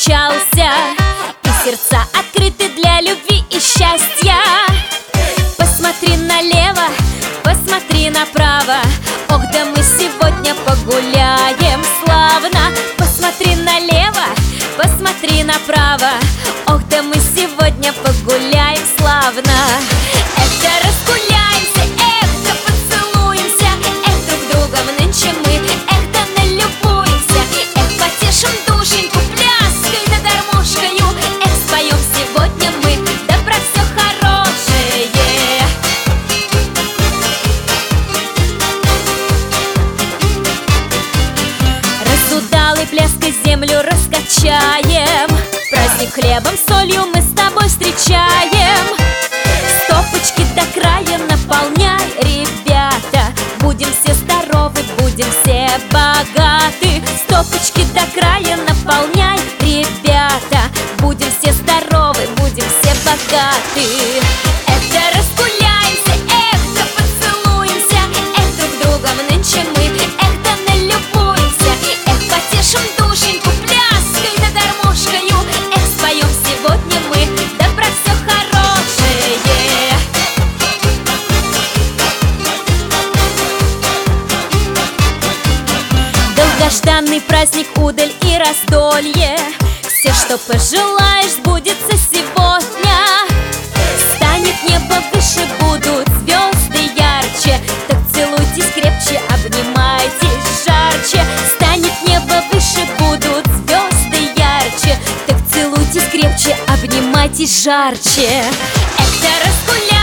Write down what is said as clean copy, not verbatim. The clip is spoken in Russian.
встречался, и сердца открыты для любви и счастья. Посмотри налево, посмотри направо, ох, да мы сегодня погуляем славно. Посмотри налево, посмотри направо, ох, да мы сегодня погуляем славно. Эх, да разгуляемся, эх, да поцелуемся, эх, друг другом нынче мы, эх, да налюбуемся, эх, потешим душеньку пляской да гармошкою, эх, споем сегодня мы, да про все хорошее. Разудалой пляской землю раскачаем, праздник хлебом, солью мы с тобой встречаем. Стопочки до края наполняй, ребята, будем все здоровы, будем все богаты. Стопочки до края наполняй, ребята, будем все здоровы, будем все богаты. Эх, да разгуляемся, эх, да поцелуемся, эх, друг другом нынче мы, эх, да налюбуемся, эх, потешим душеньку пляской да гармошкою, эх, споем сегодня мы, да про все хорошее. Долгожданный праздник удаль и раздолье, все, что пожелаешь, сбудется сегодня. Станет небо выше, будут звезды ярче, так целуйтесь крепче, обнимайтесь жарче. Станет небо выше, будут звезды ярче, так целуйтесь крепче, обнимайтесь жарче. Эх, да разгуляй.